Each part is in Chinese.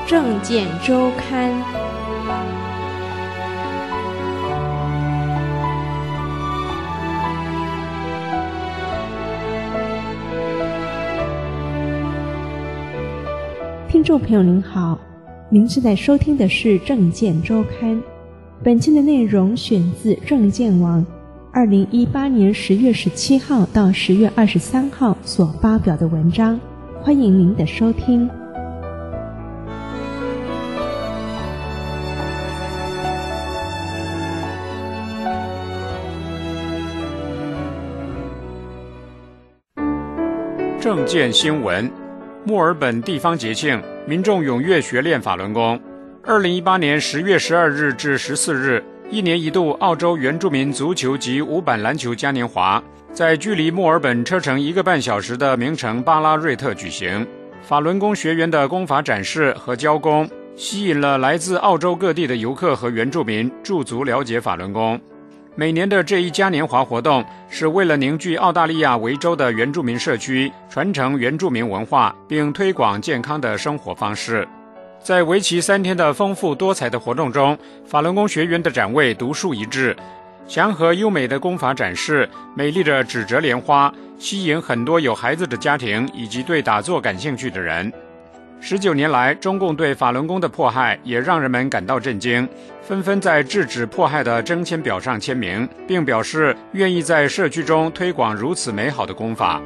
政见周刊。听众朋友您好，您正在收听的是政见周刊。本期的内容选自政见网2018年10月17号到10月23号所发表的文章，欢迎您的收听。 政见新闻：墨尔本地方节庆，民众踊跃学练法轮功。2018年10月12日至14日，一年一度澳洲原住民足球及五板篮球嘉年华在距离墨尔本车程1个半小时的名城巴拉瑞特举行。法轮功学员的功法展示和教功，吸引了来自澳洲各地的游客和原住民驻足了解法轮功。每年的这一嘉年华活动是为了凝聚澳大利亚维州的原住民社区，传承原住民文化，并推广健康的生活方式。在为期3天的丰富多彩的活动中，法轮功学员的展位独树一帜，祥和优美的功法展示，美丽的纸折莲花，吸引很多有孩子的家庭以及对打坐感兴趣的人。19年来，中共对法轮功的迫害也让人们感到震惊，纷纷在制止迫害的征签表上签名，并表示愿意在社区中推广如此美好的功法。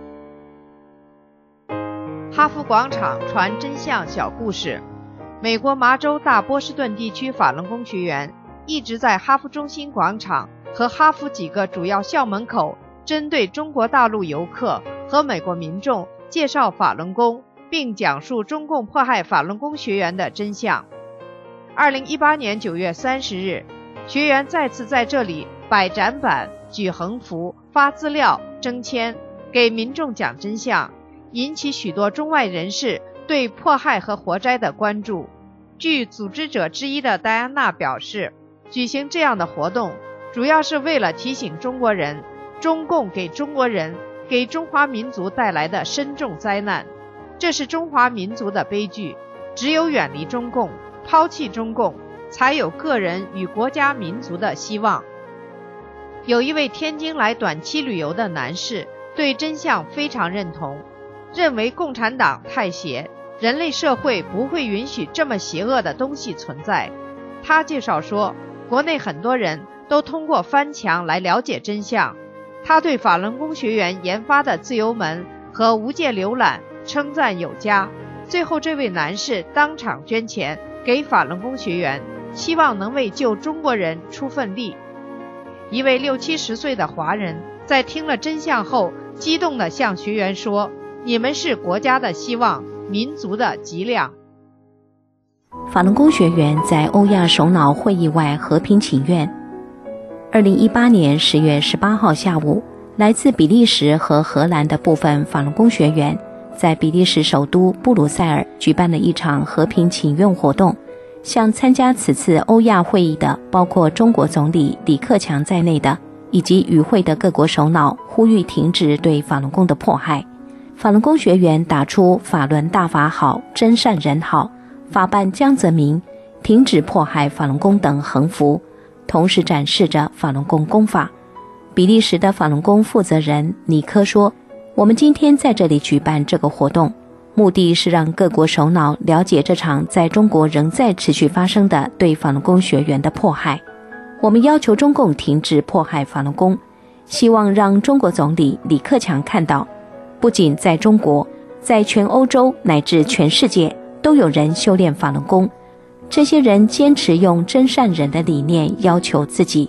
哈佛广场传真相小故事。美国麻州大波士顿地区法轮功学员一直在哈佛中心广场和哈佛几个主要校门口针对中国大陆游客和美国民众介绍法轮功，并讲述中共迫害法轮功学员的真相。2018年9月30日，学员再次在这里摆展板、举横幅、发资料、征签，给民众讲真相，引起许多中外人士对迫害和活摘的关注。据组织者之一的戴安娜表示，举行这样的活动主要是为了提醒中国人，中共给中国人、给中华民族带来的深重灾难，这是中华民族的悲剧。只有远离中共，抛弃中共，才有个人与国家民族的希望。有一位天津来短期旅游的男士对真相非常认同，认为共产党太邪，人类社会不会允许这么邪恶的东西存在。他介绍说，国内很多人都通过翻墙来了解真相。他对法轮功学员研发的自由门和无界浏览称赞有加。最后这位男士当场捐钱给法轮功学员，希望能为救中国人出份力。一位60、70岁的华人在听了真相后，激动地向学员说，你们是国家的希望，民族的脊梁。 法轮功学员在欧亚首脑会议外和平请愿。2018年10月18号下午，来自比利时和荷兰的部分法轮功学员在比利时首都布鲁塞尔举办了一场和平请愿活动，向参加此次欧亚会议的包括中国总理李克强在内的以及与会的各国首脑呼吁停止对法轮功的迫害。法轮功学员打出法轮大法好，真善人好，法办江泽民，停止迫害法轮功等横幅，同时展示着法轮功功法。比利时的法轮功负责人尼科说，我们今天在这里举办这个活动，目的是让各国首脑了解这场在中国仍在持续发生的对法轮功学员的迫害。我们要求中共停止迫害法轮功，希望让中国总理李克强看到，不仅在中国，在全欧洲乃至全世界都有人修炼法轮功，这些人坚持用真善忍的理念要求自己。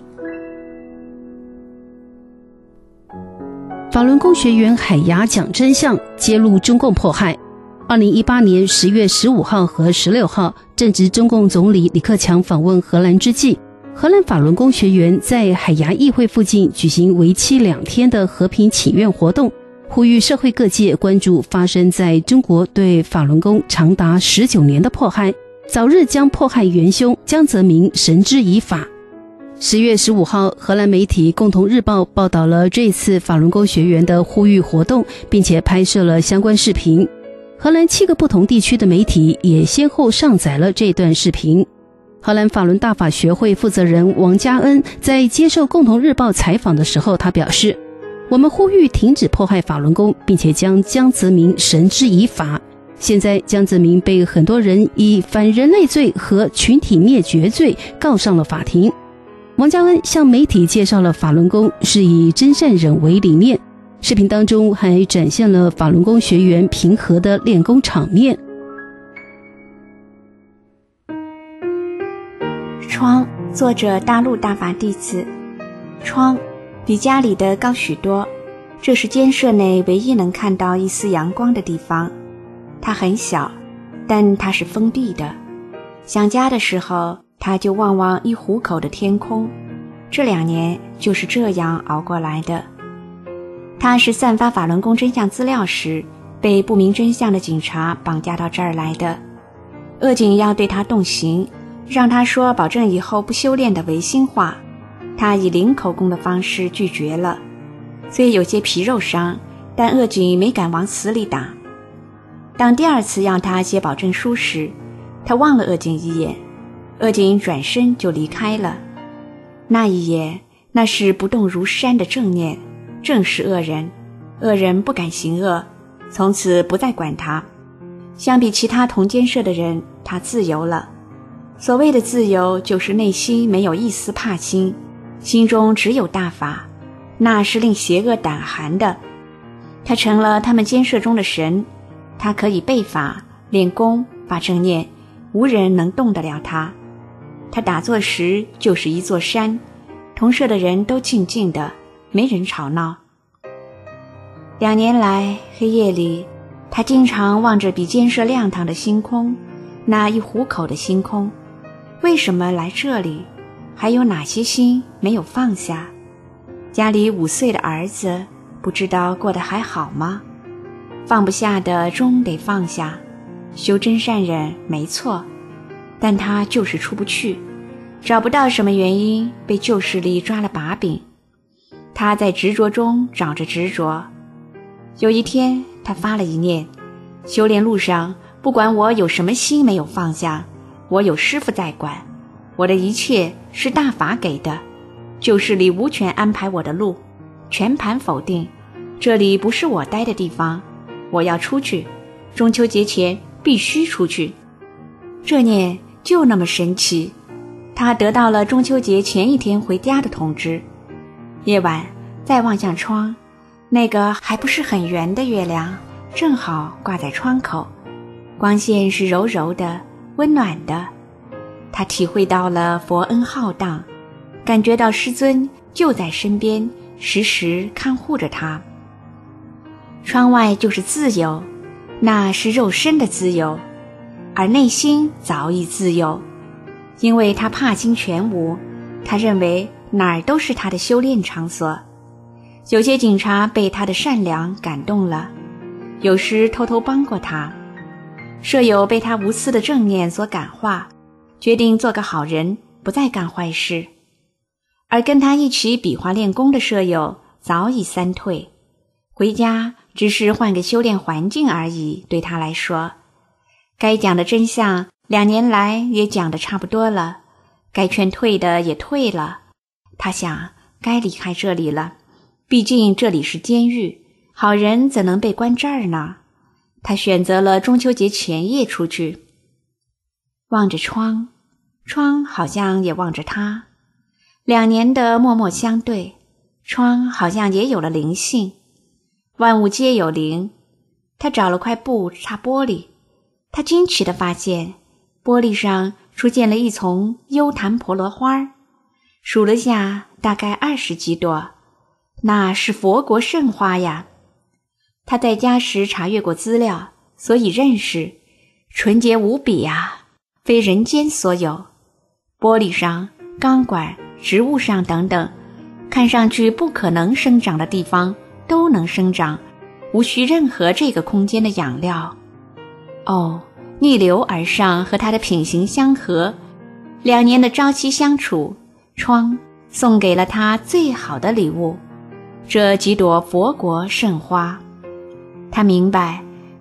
法轮功学员海牙讲真相，揭露中共迫害。2018年10月15号和16号，正值中共总理李克强访问荷兰之际，荷兰法轮功学员在海牙议会附近举行为期2天的和平请愿活动，呼吁社会各界关注发生在中国对法轮功长达19年的迫害，早日将迫害元凶江泽民绳之以法。10月15号，荷兰媒体《共同日报》报道了这次法轮功学员的呼吁活动，并且拍摄了相关视频。 荷兰7个不同地区的媒体也先后上载了这段视频。荷兰法伦大法学会负责人王嘉恩在接受共同日报采访的时候，他表示，我们呼吁停止迫害法轮功，并且将江泽民绳之以法。现在江泽民被很多人以反人类罪和群体灭绝罪告上了法庭。王嘉恩向媒体介绍了法轮功是以真善忍为理念，视频当中还展现了法轮功学员平和的练功场面。 窗，作者大陆大法弟子。窗比家里的高许多，这是监舍内唯一能看到一丝阳光的地方。它很小，但它是封闭的。想家的时候，他就望望一虎口的天空。这2年就是这样熬过来的。他是散发法轮功真相资料时，被不明真相的警察绑架到这儿来的。恶警要对他动刑，让他说保证以后不修炼的违心话，他以零口供的方式拒绝了。虽有些皮肉伤，但恶警没敢往死里打。当第2次要他写保证书时，他望了恶警一眼，恶警转身就离开了。那一眼，那是不动如山的正念，正是恶人。恶人不敢行恶，从此不再管他。相比其他同监舍的人，他自由了。所谓的自由，就是内心没有一丝怕心，心中只有大法，那是令邪恶胆寒的。他成了他们监舍中的神，他可以背法、练功、发正念，无人能动得了他。他打坐时就是一座山，同舍的人都静静的，没人吵闹。2年来，黑夜里，他经常望着比监舍亮堂的星空，那一虎口的星空。为什么来这里？还有哪些心没有放下？家里5岁的儿子，不知道过得还好吗？放不下的终得放下，修真善忍没错，但他就是出不去，找不到什么原因，被旧势力抓了把柄。他在执着中找着执着。有一天，他发了一念：修炼路上，不管我有什么心没有放下，我有师父在管，我的一切是大法给的，旧势力无权安排我的路，全盘否定，这里不是我待的地方，我要出去，中秋节前必须出去。这念就那么神奇，他得到了中秋节前1天回家的通知。夜晚再望向窗，那个还不是很圆的月亮正好挂在窗口，光线是柔柔的、温暖的。他体会到了佛恩浩荡，感觉到师尊就在身边，时时看护着他。窗外就是自由，那是肉身的自由，而内心早已自由。因为他怕心全无，他认为哪儿都是他的修炼场所。有些警察被他的善良感动了，有时偷偷帮过他。舍友被他无私的正念所感化，决定做个好人，不再干坏事。而跟他一起比划练功的舍友早已3退，回家只是换个修炼环境而已，对他来说。该讲的真相2年来也讲得差不多了，该劝退的也退了。他想该离开这里了，毕竟这里是监狱，好人怎能被关这儿呢？他选择了中秋节前夜出去。望着窗，窗好像也望着他。2年的默默相对，窗好像也有了灵性。万物皆有灵。他找了块布擦玻璃，他惊奇地发现玻璃上出现了一丛幽檀婆罗花，数了下大概20几朵，那是佛国圣花呀。他在家时查阅过资料，所以认识，纯洁无比啊，非人间所有。玻璃上、钢管、植物上等等，看上去不可能生长的地方都能生长，无需任何这个空间的养料。哦，逆流而上和他的品行相合，2年的朝夕相处，窗送给了他最好的礼物，这几朵佛国圣花。他明白，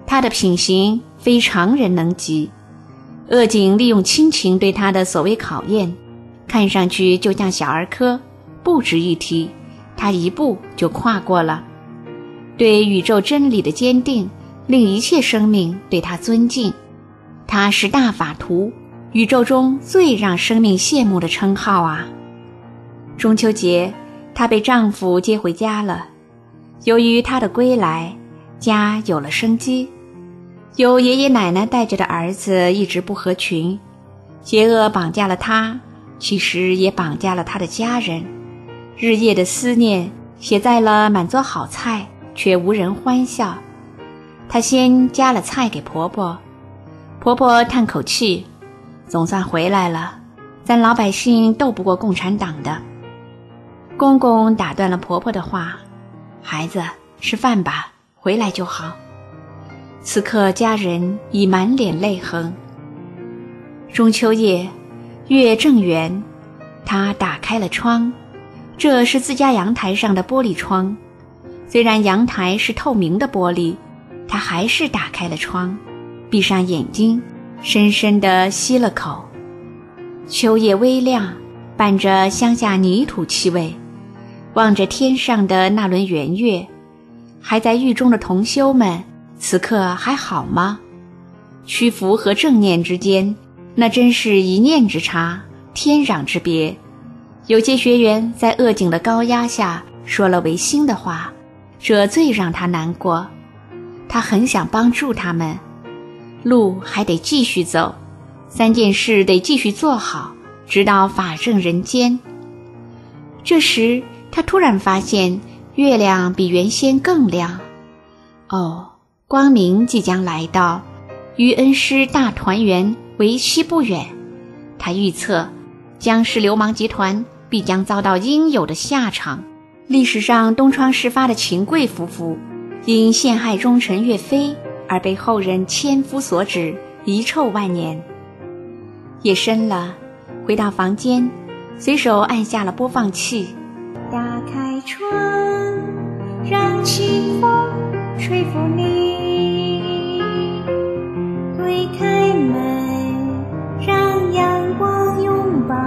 他的品行非常人能及。恶警利用亲情对他的所谓考验，看上去就像小儿科，不值一提，他一步就跨过了。对宇宙真理的坚定，令一切生命对他尊敬。他是大法图，宇宙中最让生命羡慕的称号啊！中秋节，她被丈夫接回家了。由于她的归来，家有了生机。有爷爷奶奶带着的儿子一直不合群，邪恶绑架了她，其实也绑架了她的家人。日夜的思念写在了满桌好菜，却无人欢笑。她先夹了菜给婆婆，婆婆叹口气，总算回来了，咱老百姓斗不过共产党的。公公打断了婆婆的话，孩子，吃饭吧，回来就好。此刻家人已满脸泪痕。中秋夜，月正圆，她打开了窗，这是自家阳台上的玻璃窗。虽然阳台是透明的玻璃，她还是打开了窗，闭上眼睛，深深地吸了口。秋夜微亮，伴着乡下泥土气味，望着天上的那轮圆月，还在狱中的同修们此刻还好吗？屈服和正念之间，那真是一念之差，天壤之别。有些学员在恶警的高压下说了违心的话，这最让他难过。他很想帮助他们，路还得继续走，3件事得继续做好，直到法正人间。这时他突然发现月亮比原先更亮。光明即将来到，与恩师大团圆为期不远。他预测僵尸流氓集团必将遭到应有的下场。历史上东窗事发的秦桧夫妇因陷害忠臣岳飞而被后人千夫所指，遗臭万年。夜深了，回到房间，随手按下了播放器。 打开窗，让清风吹拂你，推开门，让阳光拥抱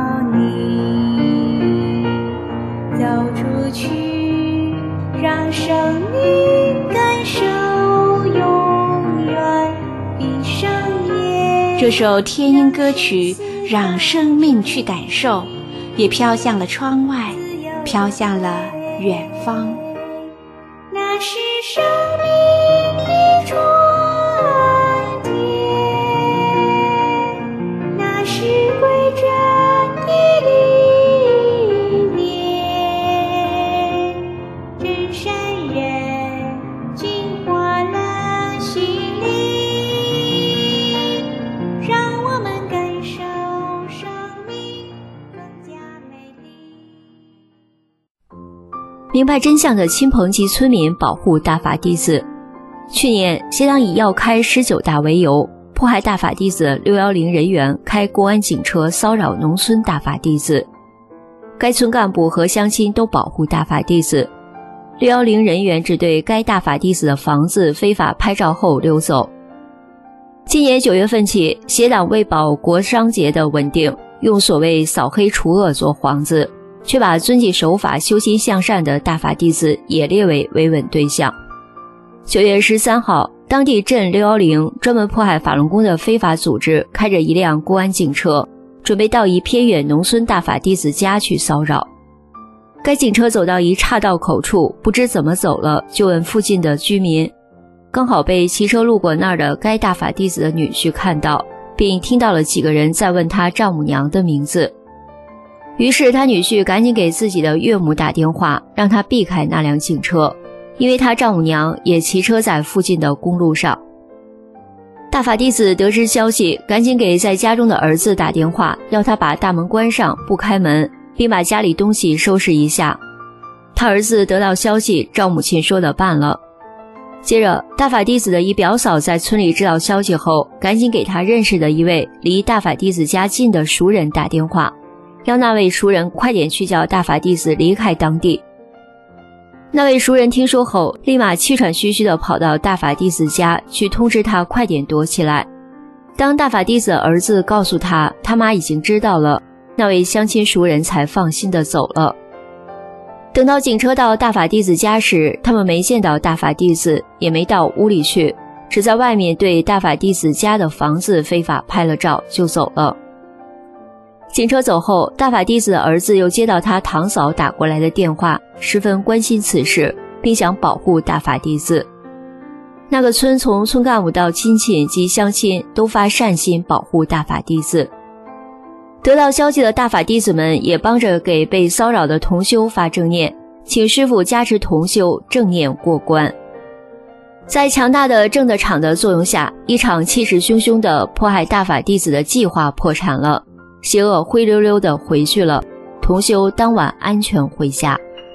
你，走出去，让生命感受永远，闭上眼。 这首天音歌曲让生命去感受，也飘向了窗外，飘向了远方。 那是生命的春天，那是归真的理念，真善人净化了心灵，让我们感受生命更加美丽。 明白真相的亲朋及村民保护大法弟子。去年，协党以要开19大为由，迫害大法弟子610人员开公安警车骚扰农村大法弟子。该村干部和乡亲都保护大法弟子。610人员只对该大法弟子的房子非法拍照后溜走。今年9月份起，协党为保国商节的稳定，用所谓扫黑除恶做幌子，却把遵纪守法、修心向善的大法弟子也列为维稳对象。9月13号，当地镇610专门迫害法轮功的非法组织开着一辆公安警车，准备到一偏远农村大法弟子家去骚扰。该警车走到一岔道口处，不知怎么走了，就问附近的居民，刚好被骑车路过那儿的该大法弟子的女婿看到，并听到了几个人在问他丈母娘的名字。于是他女婿赶紧给自己的岳母打电话，让他避开那辆警车，因为他丈母娘也骑车在附近的公路上。大法弟子得知消息，赶紧给在家中的儿子打电话，要他把大门关上，不开门，并把家里东西收拾一下。他儿子得到消息，照母亲说的办了。接着，大法弟子的一表嫂在村里知道消息后，赶紧给他认识的一位离大法弟子家近的熟人打电话，要那位熟人快点去叫大法弟子离开当地。 那位熟人听说后，立马气喘吁吁地跑到大法弟子家去通知他快点躲起来。当大法弟子儿子告诉他妈已经知道了，那位乡亲熟人才放心地走了。等到警车到大法弟子家时，他们没见到大法弟子，也没到屋里去，只在外面对大法弟子家的房子非法拍了照就走了。警车走后，大法弟子的儿子又接到他堂嫂打过来的电话，十分关心此事，并想保护大法弟子。那个村从村干部到亲戚及乡亲都发善心保护大法弟子。得到消息的大法弟子们也帮着给被骚扰的同修发正念，请师父加持同修正念过关。在强大的正德场的作用下，一场气势汹汹的迫害大法弟子的计划破产了，邪恶灰溜溜地回去了，同修当晚安全回家。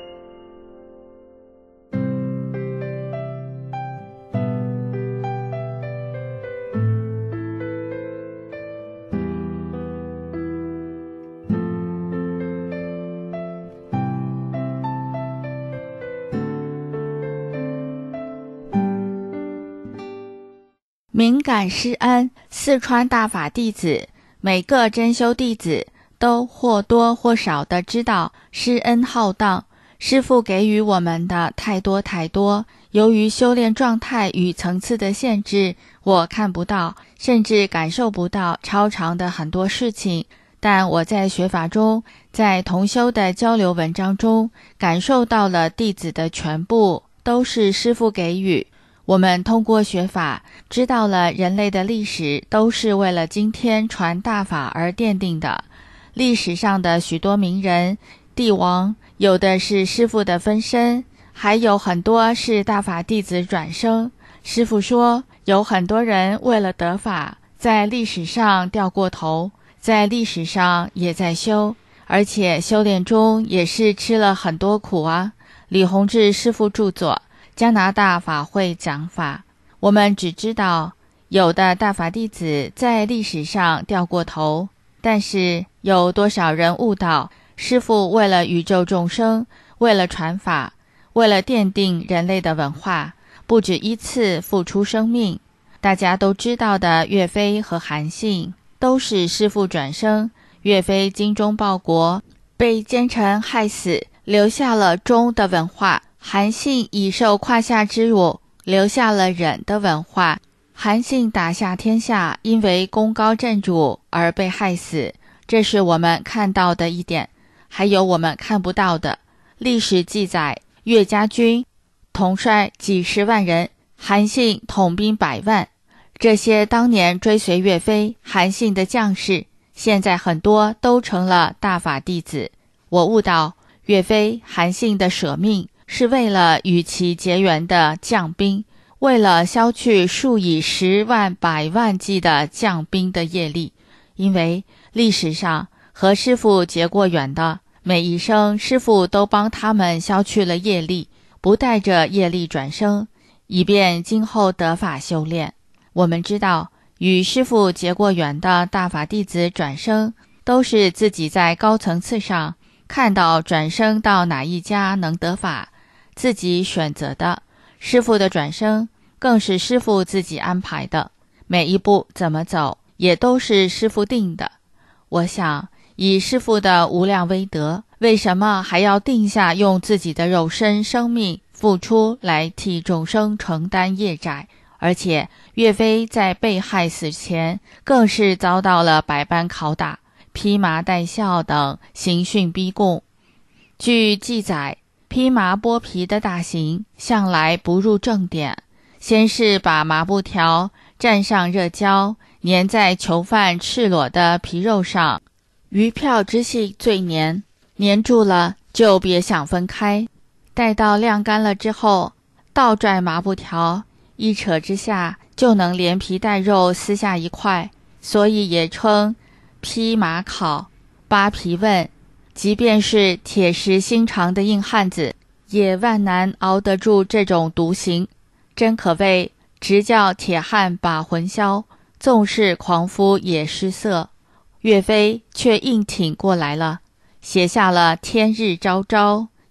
敏感施恩，四川大法弟子每个真修弟子都或多或少地知道施恩浩荡，师父给予我们的太多太多，由于修炼状态与层次的限制，我看不到甚至感受不到超常的很多事情，但我在学法中，在同修的交流文章中感受到了弟子的全部都是师父给予。我们通过学法知道了人类的历史都是为了今天传大法而奠定的。历史上的许多名人帝王，有的是师父的分身，还有很多是大法弟子转生。师父说有很多人为了得法在历史上掉过头，在历史上也在修，而且修炼中也是吃了很多苦啊。李洪志师父著作加拿大法会讲法，我们只知道有的大法弟子在历史上掉过头，但是有多少人悟到师父为了宇宙众生，为了传法，为了奠定人类的文化，不止一次付出生命。大家都知道的岳飞和韩信都是师父转生，岳飞精忠报国，被奸臣害死，留下了忠的文化。韩信已受胯下之辱，留下了忍的文化。韩信打下天下，因为功高震主而被害死，这是我们看到的一点。还有我们看不到的，历史记载岳家军统帅几十万人，韩信统兵100万。这些当年追随岳飞、韩信的将士，现在很多都成了大法弟子。我悟到岳飞、韩信的舍命是为了与其结缘的将兵，为了消去数以10万、100万计的将兵的业力。因为历史上和师父结过缘的，每一生师父都帮他们消去了业力，不带着业力转生，以便今后得法修炼。我们知道与师父结过缘的大法弟子转生，都是自己在高层次上看到转生到哪一家能得法，自己选择的。师父的转生更是师父自己安排的，每一步怎么走也都是师父定的。我想以师父的无量威德，为什么还要定下用自己的肉身生命付出来替众生承担业债？而且岳飞在被害死前更是遭到了百般拷打，披麻戴孝等刑讯逼供。据记载，披麻剥皮的大刑向来不入正典，先是把麻布条蘸上热胶，粘在囚犯赤裸的皮肉上，鱼票之细最粘，粘住了就别想分开。待到晾干了之后，倒拽麻布条，一扯之下就能连皮带肉撕下一块，所以也称披麻烤、扒皮问。即便是铁石心肠的硬汉子，也万难熬得住这种毒刑，真可谓直叫铁汉把魂销，纵是狂夫也失色。岳飞却硬挺过来了，写下了天日昭昭，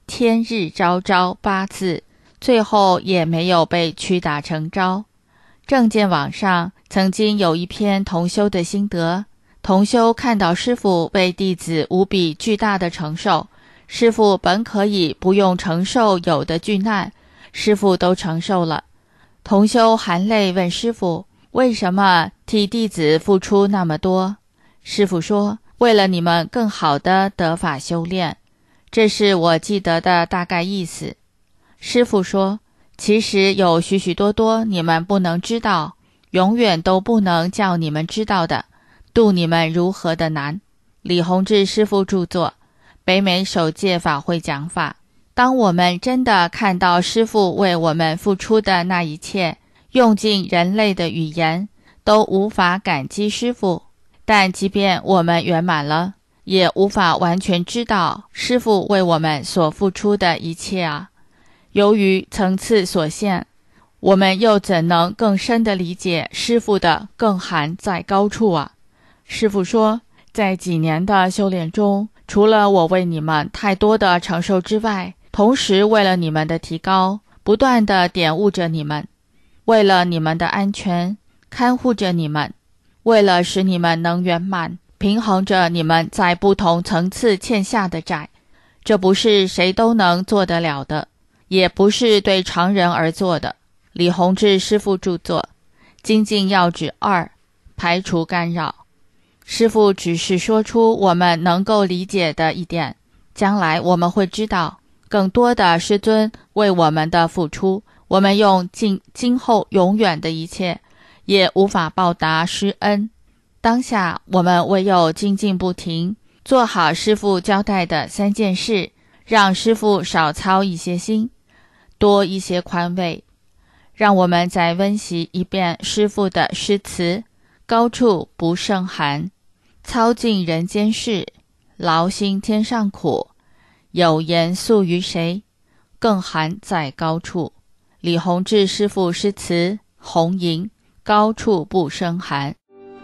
天日昭昭8字，最后也没有被屈打成招。正见网上曾经有一篇同修的心得，同修看到师父为弟子无比巨大的承受，师父本可以不用承受有的巨难，师父都承受了。同修含泪问师父，为什么替弟子付出那么多？师父说，为了你们更好的得法修炼。这是我记得的大概意思。师父说，其实有许许多多你们不能知道，永远都不能叫你们知道的，度你们如何的难。李洪志师父著作，北美首届法会讲法。当我们真的看到师父为我们付出的那一切，用尽人类的语言都无法感激师父，但即便我们圆满了，也无法完全知道师父为我们所付出的一切啊。由于层次所限，我们又怎能更深地理解师父的更含在高处啊？师父说，在几年的修炼中，除了我为你们太多的承受之外，同时为了你们的提高，不断地点悟着你们，为了你们的安全，看护着你们，为了使你们能圆满，平衡着你们在不同层次欠下的债。这不是谁都能做得了的，也不是对常人而做的。李洪志师父著作，精进要旨2，排除干扰。师父只是说出我们能够理解的一点，将来我们会知道，更多的师尊为我们的付出，我们用尽今后永远的一切，也无法报答师恩。当下我们唯有精进不停，做好师父交代的3件事，让师父少操一些心，多一些宽慰。让我们再温习一遍师父的诗词，高处不胜寒，操尽人间事，劳心天上苦，有言诉于谁，更寒在高处。李洪志师父诗词，红吟，高处不胜寒。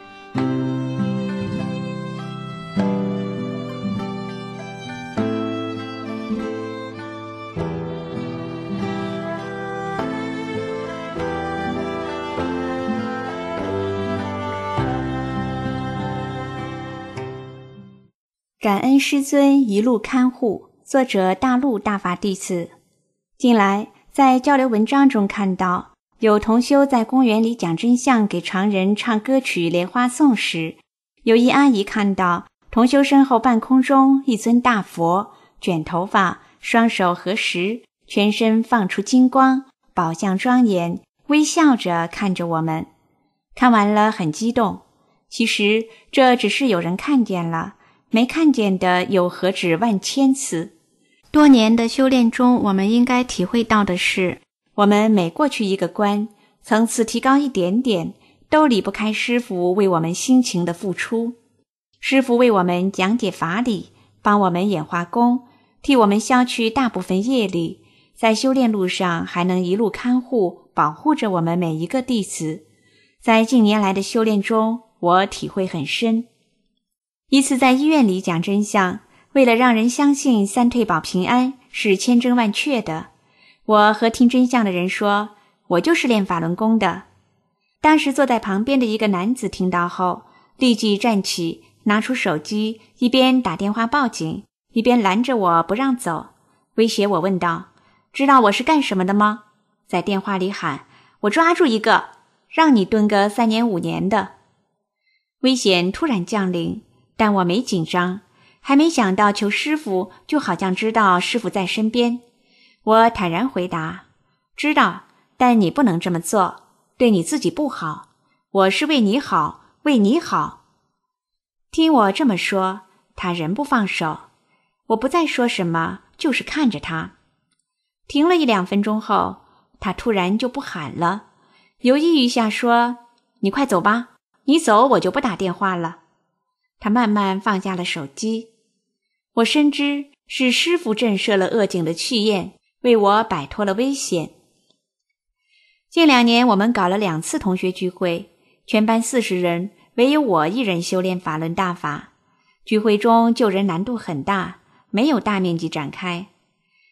感恩师尊一路看护，作者大陆大法弟子。近来在交流文章中看到，有同修在公园里讲真相给常人唱歌曲莲花颂时，有一阿姨看到同修身后半空中一尊大佛，卷头发，双手合十，全身放出金光，宝相庄严，微笑着看着我们。看完了很激动，其实这只是有人看见了，没看见的有何止万千次。多年的修炼中，我们应该体会到的是，我们每过去一个关，层次提高一点点，都离不开师父为我们辛勤的付出。师父为我们讲解法理，帮我们演化功，替我们消去大部分业力，在修炼路上还能一路看护保护着我们每一个弟子。在近年来的修炼中，我体会很深。一次在医院里讲真相，为了让人相信三退保平安是千真万确的，我和听真相的人说，我就是练法轮功的。当时坐在旁边的一个男子听到后，立即站起，拿出手机，一边打电话报警，一边拦着我不让走，威胁我问道，知道我是干什么的吗？在电话里喊，我抓住一个，让你蹲个3年5年的。危险突然降临，但我没紧张，还没想到求师父，就好像知道师父在身边。我坦然回答，知道，但你不能这么做，对你自己不好，我是为你好，为你好。听我这么说，他仍不放手，我不再说什么，就是看着他。停了1-2分钟后，他突然就不喊了，犹豫一下说，你快走吧，你走我就不打电话了。他慢慢放下了手机。我深知是师父震慑了恶境的气焰，为我摆脱了危险。近2年我们搞了2次同学聚会，全班40人，唯有我一人修炼法轮大法。聚会中救人难度很大，没有大面积展开。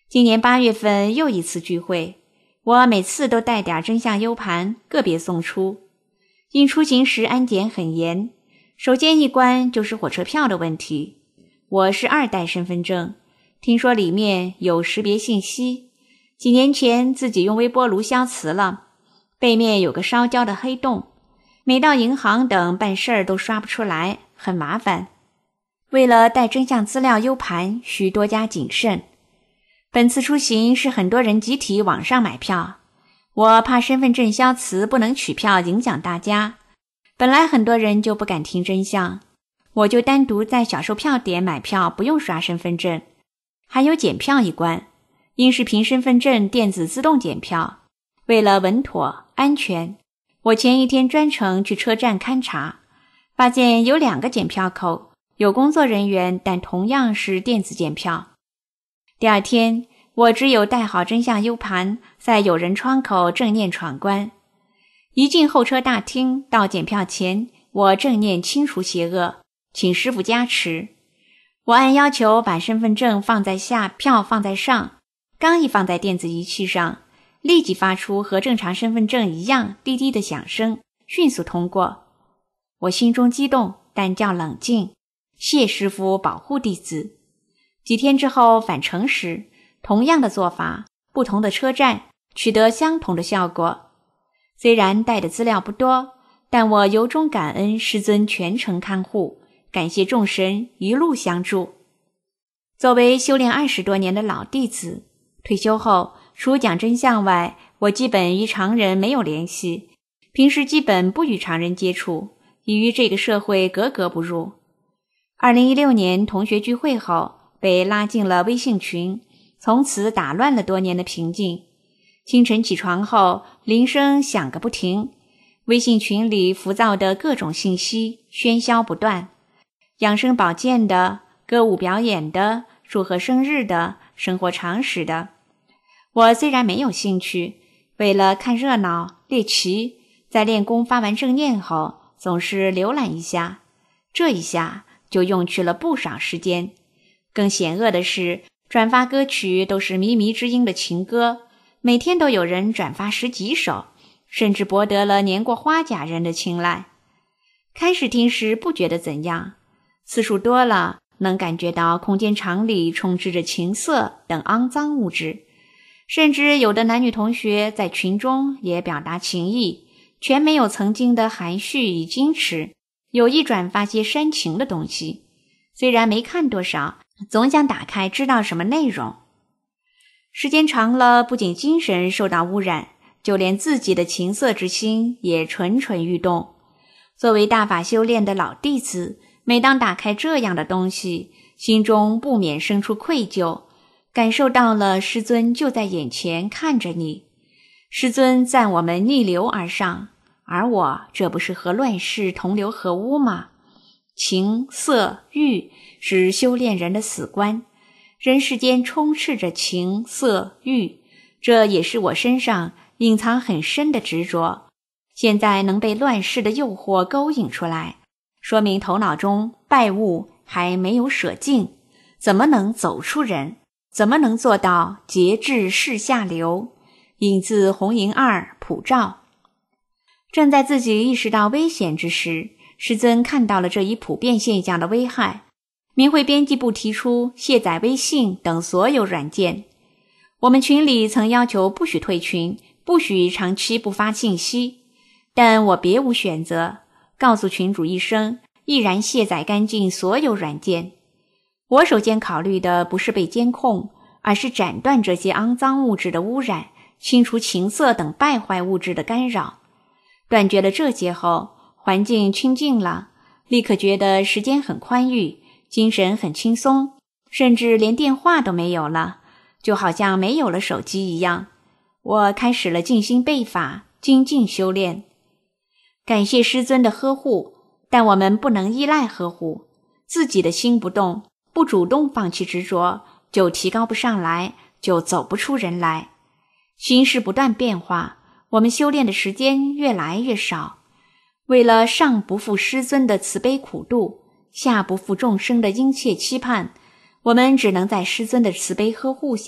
今年8月份又一次聚会，我每次都带点真相 U 盘，个别送出。因出行时安检很严，首先一关就是火车票的问题。我是2代身份证，听说里面有识别信息，几年前自己用微波炉消磁了，背面有个烧焦的黑洞，每到银行等办事儿都刷不出来，很麻烦。为了带真相资料 U 盘，需多加谨慎。本次出行是很多人集体网上买票，我怕身份证消磁不能取票影响大家，本来很多人就不敢听真相，我就单独在小售票点买票，不用刷身份证。还有检票一关，因是凭身份证电子自动检票，为了稳妥安全，我前一天专程去车站勘察，发现有2个检票口，有工作人员，但同样是电子检票。第2天，我只有带好真相 U 盘，在有人窗口正念闯关。一进候车大厅，到检票前，我正念清除邪恶，请师父加持。我按要求把身份证放在下，票放在上，刚一放在电子仪器上，立即发出和正常身份证一样滴滴的响声，迅速通过。我心中激动，但较冷静，谢师父保护弟子。几天之后返程时，同样的做法，不同的车站，取得相同的效果。虽然带的资料不多，但我由衷感恩师尊全程看护，感谢众神一路相助。作为修炼20多年的老弟子，退休后除讲真相外，我基本与常人没有联系，平时基本不与常人接触，已与这个社会格格不入。2016年同学聚会后，被拉进了微信群，从此打乱了多年的平静。清晨起床后，铃声响个不停，微信群里浮躁的各种信息喧嚣不断，养生保健的，歌舞表演的，祝贺生日的，生活常识的。我虽然没有兴趣，为了看热闹猎奇，在练功发完正念后，总是浏览一下，这一下就用去了不少时间。更险恶的是，转发歌曲都是靡靡之音的情歌，每天都有人转发10几首，甚至博得了年过花甲人的青睐。开始听时不觉得怎样，次数多了，能感觉到空间场里充斥着情色等肮脏物质，甚至有的男女同学在群中也表达情意，全没有曾经的含蓄与矜持，有意转发些煽情的东西。虽然没看多少，总想打开知道什么内容。时间长了，不仅精神受到污染，就连自己的情色之心也蠢蠢欲动。作为大法修炼的老弟子，每当打开这样的东西，心中不免生出愧疚，感受到了师尊就在眼前看着你。师尊赞我们逆流而上，而我这不是和乱世同流合污吗？情色欲是修炼人的死关，人世间充斥着情色欲，这也是我身上隐藏很深的执着。现在能被乱世的诱惑勾引出来，说明头脑中败物还没有舍尽，怎么能走出人？怎么能做到节制世下流？引自红银2普照。正在自己意识到危险之时，师尊看到了这一普遍现象的危害，明慧编辑部提出卸载微信等所有软件。我们群里曾要求不许退群，不许长期不发信息，但我别无选择，告诉群主一声，毅然卸载干净所有软件。我首先考虑的不是被监控，而是斩断这些肮脏物质的污染，清除情色等败坏物质的干扰。断绝了这些后，环境清净了，立刻觉得时间很宽裕，精神很轻松，甚至连电话都没有了，就好像没有了手机一样。我开始了静心背法，精进修炼。感谢师尊的呵护，但我们不能依赖呵护，自己的心不动，不主动放弃执着，就提高不上来，就走不出人来。心事不断变化，我们修炼的时间越来越少。为了上不负师尊的慈悲苦度，下不负众生的殷切期盼，我们只能在师尊的慈悲呵护下，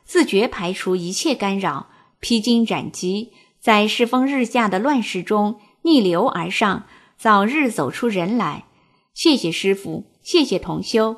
自觉排除一切干扰，披荆斩棘，在世风日下的乱世中逆流而上，早日走出人来。谢谢师父，谢谢同修。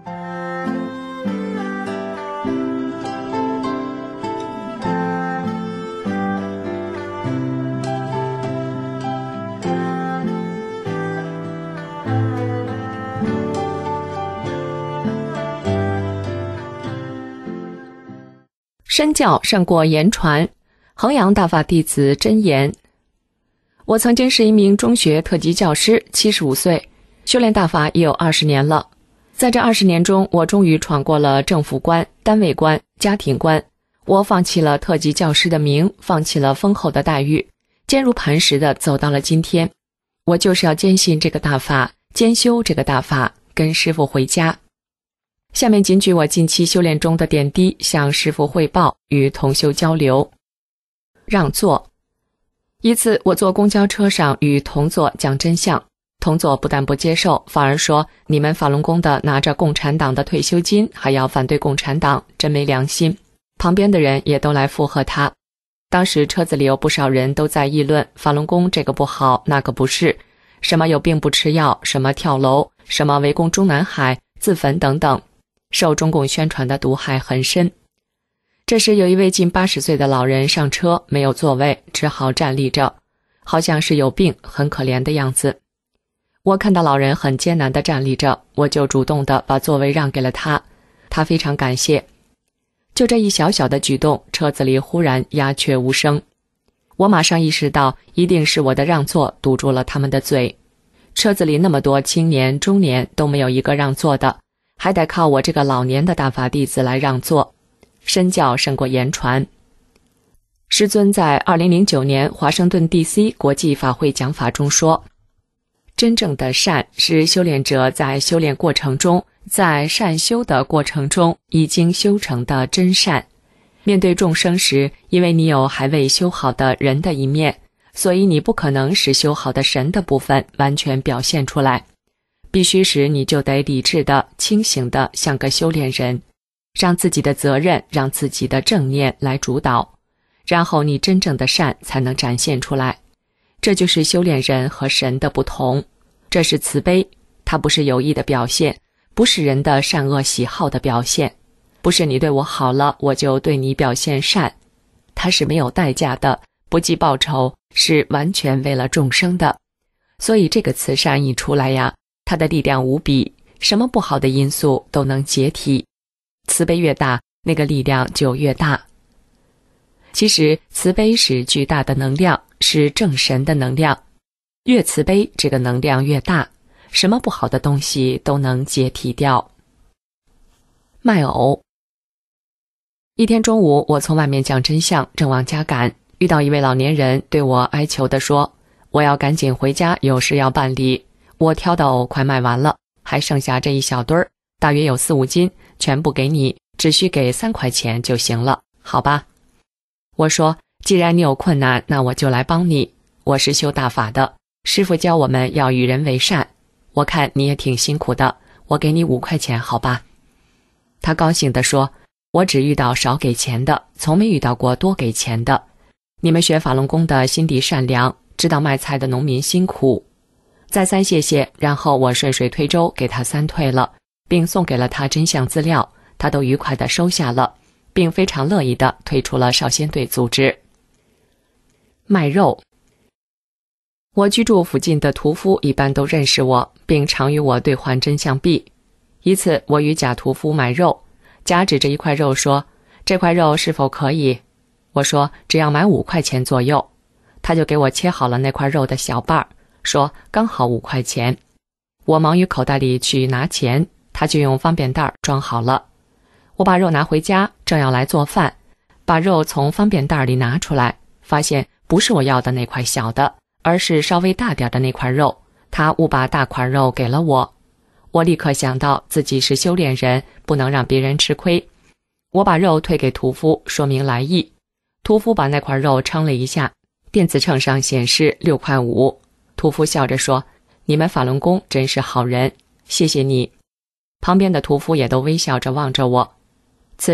身教胜过言传，衡阳大法弟子真言。我曾经是一名中学特级教师，75岁，修炼大法也有20年了。在这20年中，我终于闯过了政府关、单位关、家庭关。我放弃了特级教师的名，放弃了丰厚的待遇，坚如磐石地走到了今天。我就是要坚信这个大法，坚修这个大法，跟师父回家。下面仅举我近期修炼中的点滴，向师父汇报，与同修交流。让座。一次我坐公交车上与同座讲真相，同座不但不接受，反而说你们法轮功的拿着共产党的退休金，还要反对共产党，真没良心。旁边的人也都来附和他。当时车子里有不少人都在议论法轮功这个不好那个不是，什么有病不吃药，什么跳楼，什么围攻中南海，自焚等等，受中共宣传的毒害很深。这时有一位近80岁的老人上车，没有座位，只好站立着，好像是有病，很可怜的样子。我看到老人很艰难地站立着，我就主动地把座位让给了他，他非常感谢。就这一小小的举动，车子里忽然鸦雀无声。我马上意识到，一定是我的让座堵住了他们的嘴。车子里那么多青年中年都没有一个让座的，还得靠我这个老年的大法弟子来让座。身教胜过言传。师尊在2009年华盛顿 DC 国际法会讲法中说，真正的善是修炼者在修炼过程中，在善修的过程中已经修成的真善。面对众生时，因为你有还未修好的人的一面，所以你不可能使修好的神的部分完全表现出来，必须时你就得理智的、清醒的像个修炼人，让自己的责任，让自己的正念来主导，然后你真正的善才能展现出来。这就是修炼人和神的不同。这是慈悲，它不是有意的表现，不是人的善恶喜好的表现，不是你对我好了，我就对你表现善，它是没有代价的，不计报酬，是完全为了众生的。所以这个慈善一出来呀，它的力量无比，什么不好的因素都能解体。慈悲越大，那个力量就越大。其实慈悲是巨大的能量，是正神的能量，越慈悲这个能量越大，什么不好的东西都能解体掉。卖偶。一天中午，我从外面讲真相，正往家赶，遇到一位老年人对我哀求地说，我要赶紧回家，有事要办理，我挑的藕快卖完了，还剩下这一小堆儿，大约有4、5斤，全部给你，只需给3块钱就行了，好吧？我说，既然你有困难，那我就来帮你。我是修大法的，师父教我们要与人为善，我看你也挺辛苦的，我给你5块钱，好吧？他高兴地说，我只遇到少给钱的，从没遇到过多给钱的。你们学法轮功的心地善良，知道卖菜的农民辛苦。再三谢谢，然后我顺水推舟给他3退了，并送给了他真相资料，他都愉快地收下了，并非常乐意地退出了少先队组织。卖肉。我居住附近的屠夫一般都认识我，并常与我兑换真相币。一次我与假屠夫买肉，假指着一块肉说，这块肉是否可以？我说只要买5块钱左右。他就给我切好了那块肉的小瓣，说刚好5块钱。我忙于口袋里去拿钱，他就用方便袋装好了。我把肉拿回家，正要来做饭，把肉从方便袋里拿出来，发现不是我要的那块小的，而是稍微大点的那块肉，他误把大块肉给了我。我立刻想到自己是修炼人，不能让别人吃亏。我把肉退给屠夫，说明来意。屠夫把那块肉称了一下，电子秤上显示6块5。屠夫笑着说，你们法轮功真是好人，谢谢你。旁边的屠夫也都微笑着望着我。次日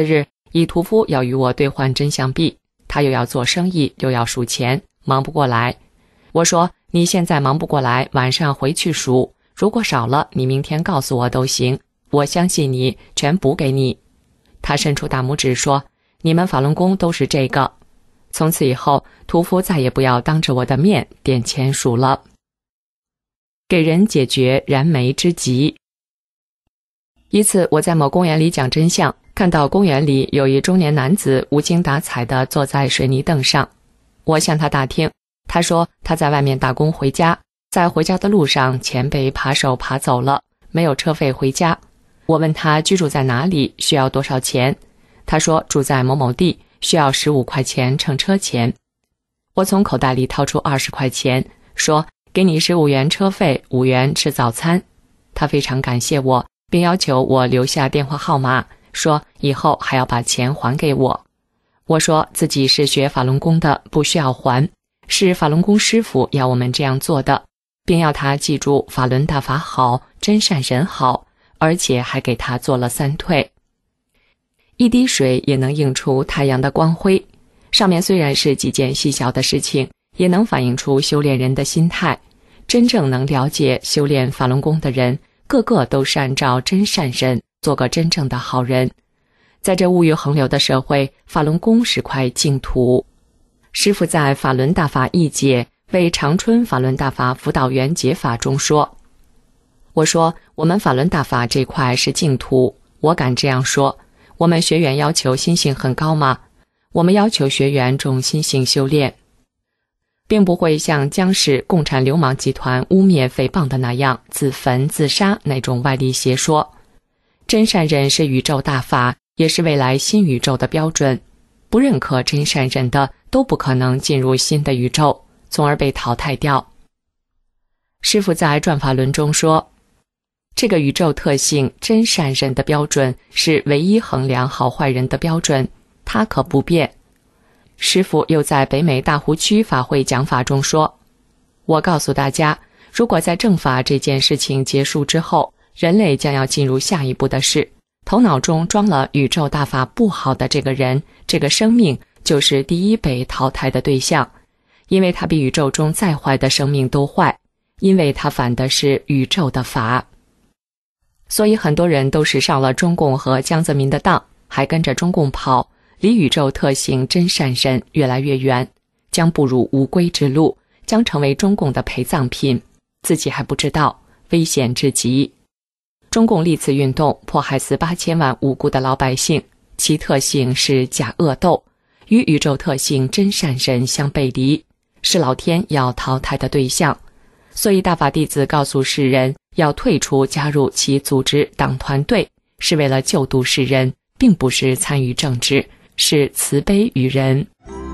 以屠夫要与我兑换真相币，他又要做生意，又要数钱，忙不过来。我说，你现在忙不过来，晚上回去数，如果少了，你明天告诉我都行，我相信你，全补给你。他伸出大拇指说，你们法轮功都是这个。从此以后，屠夫再也不要当着我的面点钱数了。给人解决燃眉之急。一次，我在某公园里讲真相，看到公园里有一中年男子无精打采地坐在水泥凳上。我向他打听，他说他在外面打工回家，在回家的路上钱被扒手扒走了，没有车费回家。我问他居住在哪里，需要多少钱，他说住在某某地，需要15块钱乘车钱。我从口袋里掏出20块钱，说给你15元车费，5元吃早餐。他非常感谢我，并要求我留下电话号码，说以后还要把钱还给我。我说自己是学法轮功的，不需要还，是法轮功师父要我们这样做的，并要他记住法轮大法好，真善人好，而且还给他做了3退。一滴水也能映出太阳的光辉，上面虽然是几件细小的事情，也能反映出修炼人的心态。真正能了解修炼法轮功的人，个个都是按照真善人，做个真正的好人。在这物欲横流的社会，法轮功是块净土。师父在《法轮大法译解》为长春法轮大法辅导员解法中说，我说我们法轮大法这块是净土，我敢这样说。我们学员要求心性很高吗？我们要求学员重心性修炼，并不会像将士共产流氓集团污蔑诽谤的那样自焚自杀那种外力邪说。真善忍是宇宙大法，也是未来新宇宙的标准。不认可真善忍的都不可能进入新的宇宙，从而被淘汰掉。师父在转法轮中说，这个宇宙特性真善忍的标准是唯一衡量好坏人的标准，它可不变。师父又在北美大湖区法会讲法中说，我告诉大家，如果在正法这件事情结束之后，人类将要进入下一步的事，头脑中装了宇宙大法不好的这个人，这个生命就是第一被淘汰的对象，因为他比宇宙中再坏的生命都坏，因为他反的是宇宙的法。所以很多人都是上了中共和江泽民的当，还跟着中共跑，离宇宙特性真善忍越来越远，将步入无归之路，将成为中共的陪葬品，自己还不知道，危险至极。中共历次运动迫害死8000万无辜的老百姓，其特性是假恶斗，与宇宙特性真善忍相背离，是老天要淘汰的对象。所以大法弟子告诉世人，要退出加入其组织党团队，是为了救度世人，并不是参与政治，是慈悲于人。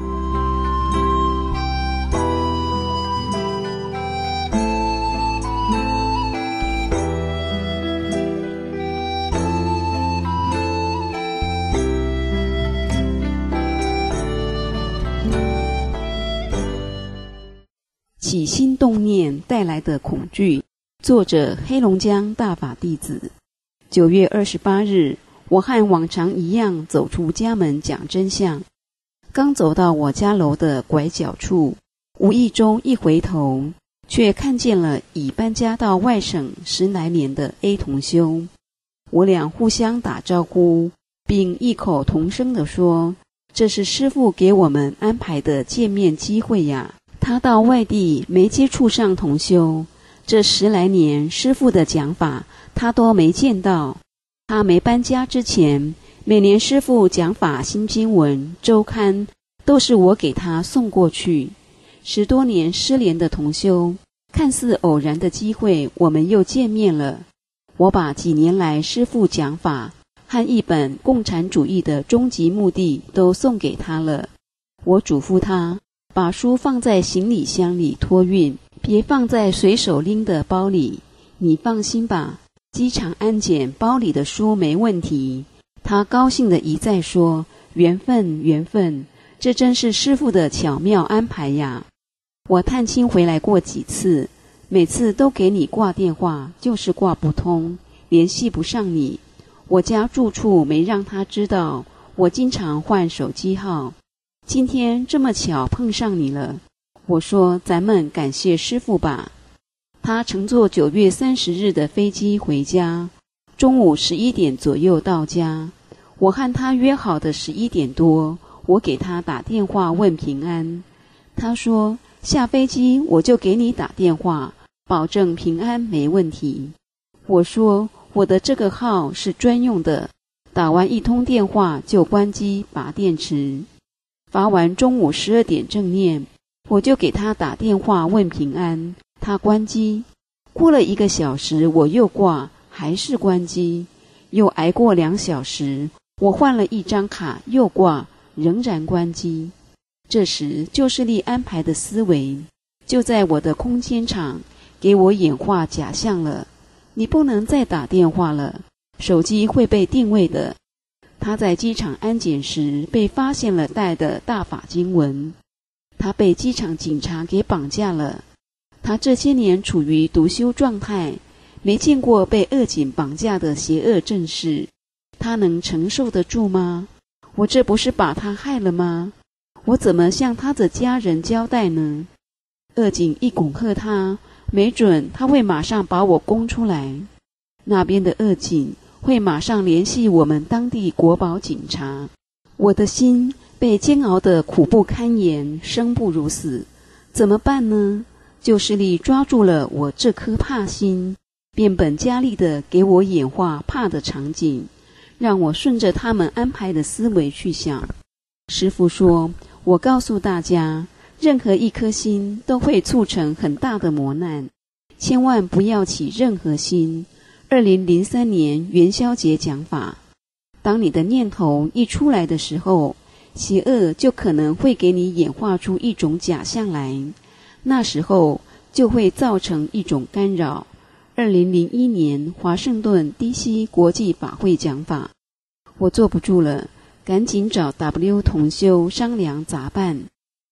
起心动念带来的恐惧。作者黑龙江大法弟子。9月28日，我和往常一样走出家门讲真相。刚走到我家楼的拐角处，无意中一回头，却看见了已搬家到外省10来年的 A 同修。我俩互相打招呼，并异口同声地说，这是师父给我们安排的见面机会呀。他到外地没接触上同修，这10来年师父的讲法他都没见到。他没搬家之前，每年师父讲法新经文周刊都是我给他送过去。10多年失联的同修，看似偶然的机会我们又见面了。我把几年来师父讲法和一本共产主义的终极目的都送给他了。我嘱咐他把书放在行李箱里托运，别放在随手拎的包里。你放心吧，机场安检包里的书没问题。他高兴地一再说，缘分缘分，这真是师父的巧妙安排呀。我探亲回来过几次，每次都给你挂电话，就是挂不通，联系不上你。我家住处没让他知道， 我经常换手机号，今天这么巧碰上你了。我说咱们感谢师父吧。他乘坐9月30日的飞机回家，中午11点左右到家。我和他约好的11点多，我给他打电话问平安。他说下飞机我就给你打电话，保证平安没问题。我说我的这个号是专用的，打完1通电话就关机拔电池。发完中午12点正念，我就给他打电话问平安，他关机。过了1个小时我又挂，还是关机。又挨过2小时，我换了1张卡又挂，仍然关机。这时旧势力安排的思维就在我的空间场给我演化假象了。你不能再打电话了，手机会被定位的。他在机场安检时被发现了带的大法经文，他被机场警察给绑架了。他这些年处于独修状态，没见过被恶警绑架的邪恶正事，他能承受得住吗？我这不是把他害了吗？我怎么向他的家人交代呢？恶警一恐吓他，没准他会马上把我供出来。那边的恶警会马上联系我们当地国保警察。我的心被煎熬得苦不堪言，生不如死，怎么办呢？旧势力抓住了我这颗怕心，变本加厉地给我演化怕的场景，让我顺着他们安排的思维去想。师父说，我告诉大家，任何一颗心都会促成很大的磨难，千万不要起任何心。2003年元宵节讲法，当你的念头一出来的时候，邪恶就可能会给你演化出一种假象来，那时候就会造成一种干扰。2001年华盛顿 DC 国际法会讲法，我坐不住了，赶紧找 W 同修商量咋办。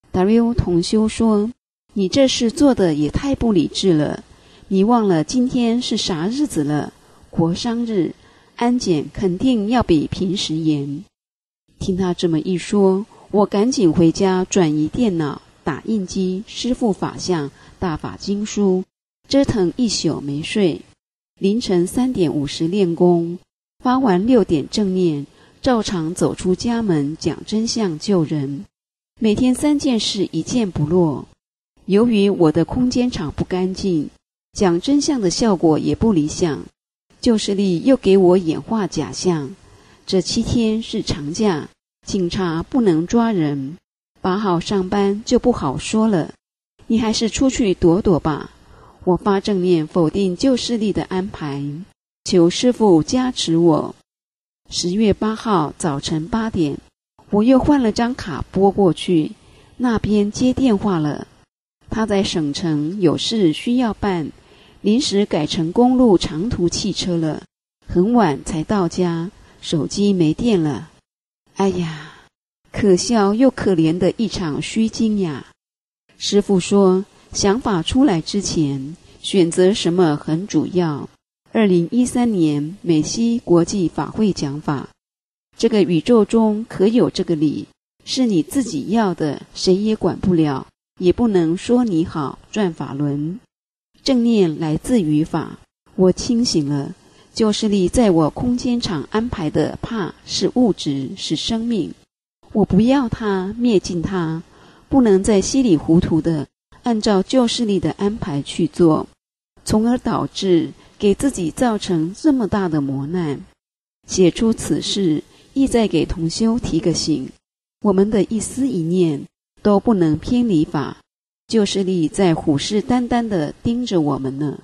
W 同修说，你这事做得也太不理智了，你忘了今天是啥日子了？国殇日，安检肯定要比平时严。听他这么一说，我赶紧回家转移电脑、打印机、师父法相、大法经书，折腾一宿没睡。凌晨3点50练功，发完6点正念，照常走出家门讲真相救人。每天3件事一件不落。由于我的空间场不干净，讲真相的效果也不理想，旧势力又给我演化假象。这7天是长假，警察不能抓人，8号上班就不好说了，你还是出去躲躲吧。我发正念否定旧势力的安排，求师父加持我。10月8号早晨8点，我又换了张卡拨过去，那边接电话了，他在省城有事需要办，临时改成公路长途汽车了，很晚才到家，手机没电了。哎呀，可笑又可怜的一场虚惊呀！师父说，想法出来之前，选择什么很主要。2013年美西国际法会讲法，这个宇宙中可有这个理，是你自己要的，谁也管不了，也不能说你好转法轮。正念来自于法，我清醒了。旧势力在我空间场安排的怕是物质，是生命，我不要它，灭尽它，不能再稀里糊涂的按照旧势力的安排去做，从而导致给自己造成这么大的磨难。写出此事，意在给同修提个醒，我们的一丝一念都不能偏离法，旧势力在虎视眈眈地盯着我们呢。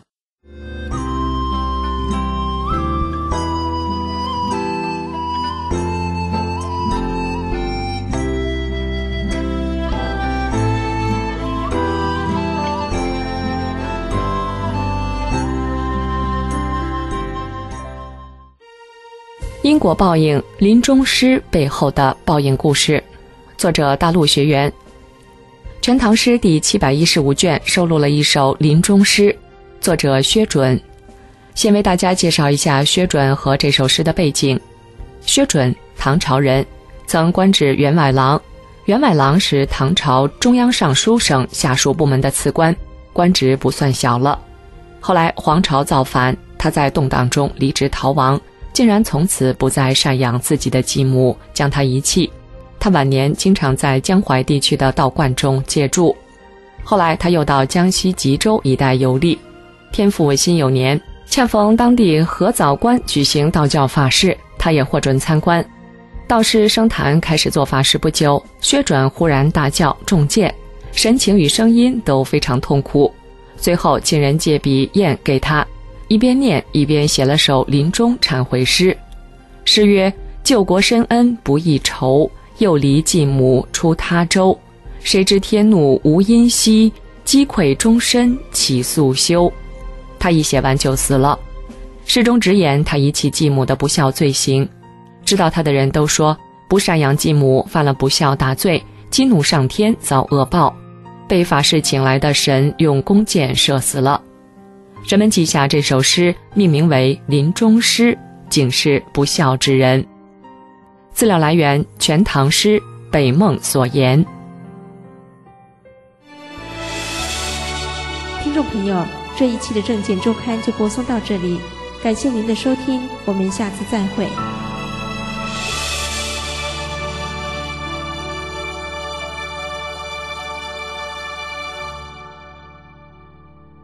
因果报应，临终诗背后的报应故事，作者大陆学员。全唐诗第715卷收录了一首临终诗，作者薛准。先为大家介绍一下薛准和这首诗的背景。薛准，唐朝人， 曾官至员外郎。员外郎是唐朝中央尚书省下属部门的次官，官职不算小了。后来黄巢造反，他在动荡中离职逃亡，竟然从此不再赡养自己的继母，将他遗弃。他晚年经常在江淮地区的道观中借住。后来他又到江西吉州一带游历。天复辛酉年，恰逢当地合藻关举行道教法事，他也获准参观。道士生坛开始做法事不久，薛转忽然大叫中箭，神情与声音都非常痛苦。最后请人借笔砚给他，一边念一边写了首临终忏悔诗。诗曰：救国深恩不易酬，又离继母出他州。谁知天怒无因息，击溃终身起速修。他一写完就死了。诗中直言他遗弃继母的不孝罪行。知道他的人都说，不赡养继母犯了不孝大罪，激怒上天遭恶报，被法事请来的神用弓箭射死了。人们记下这首诗，命名为临终诗，警示不孝之人。资料来源《全唐诗》，北梦所言。 听众朋友，这一期的证件周刊就播送到这里，感谢您的收听，我们下次再会。